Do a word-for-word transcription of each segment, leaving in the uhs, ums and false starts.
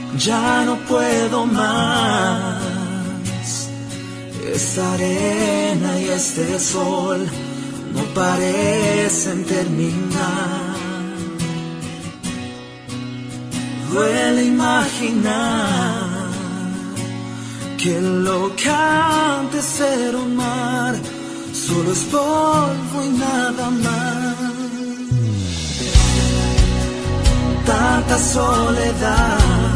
Ya no puedo más. Esta arena y este sol no parecen terminar. Duele imaginar que lo que antes era un mar solo es polvo y nada más. Tanta soledad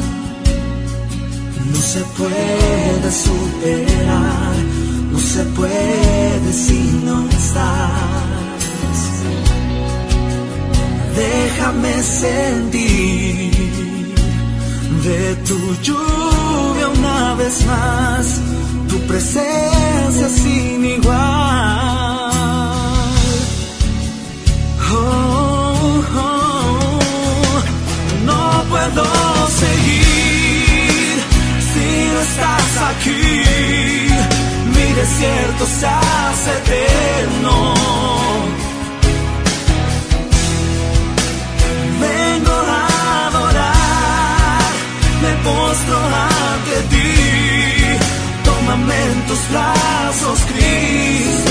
no se puede superar, no se puede si no estás. Déjame sentir de tu lluvia una vez más, tu presencia sin igual. Oh, oh, no puedo seguir si no estás aquí. Mi desierto se hace eterno. Vengo a adorar, me postro ante ti. Tómame en tus brazos, Cristo.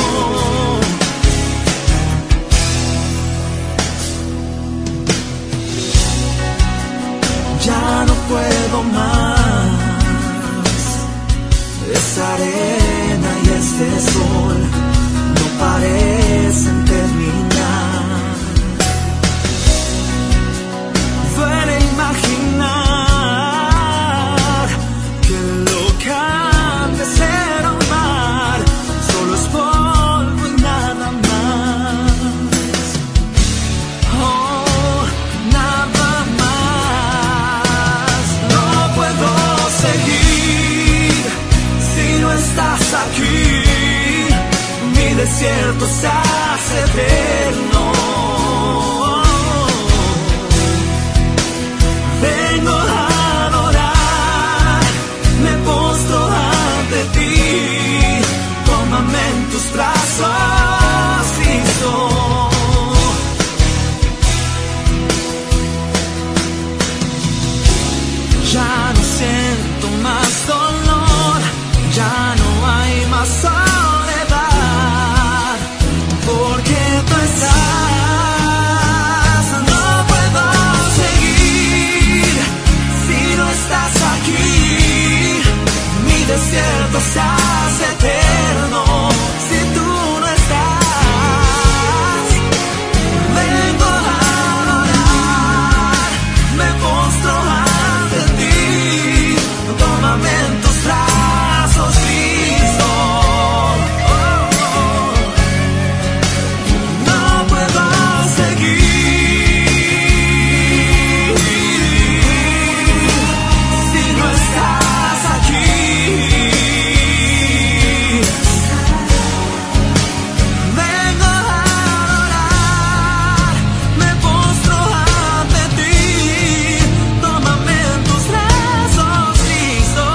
Ya no puedo más. Esa arena y este sol no parecen terminar. Duele imaginar que lo que antes era un mar solo es polvo y nada más. Oh, nada más. No puedo seguir si no estás aquí. Mi desierto se hace eterno. Vengo a adorar, me postro ante ti. Tómame en tus brazos, Cristo. Ya no siento más dolor, ya no hay más soledad, porque tú estás. No puedo seguir si no estás aquí. Mi desierto se hace eterno si tú no estás. Vengo a adorar, me postro ante ti. Tómame en tus brazos, Cristo. Oh, oh. No puedo seguir si no estás aquí. Vengo a adorar, me postro ante ti. Tómame en tus brazos, Cristo.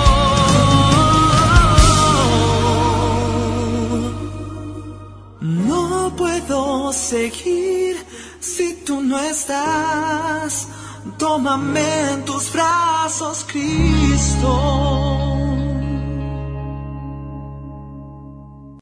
No puedo seguir si tú no estás. Tómame en tus brazos, Cristo.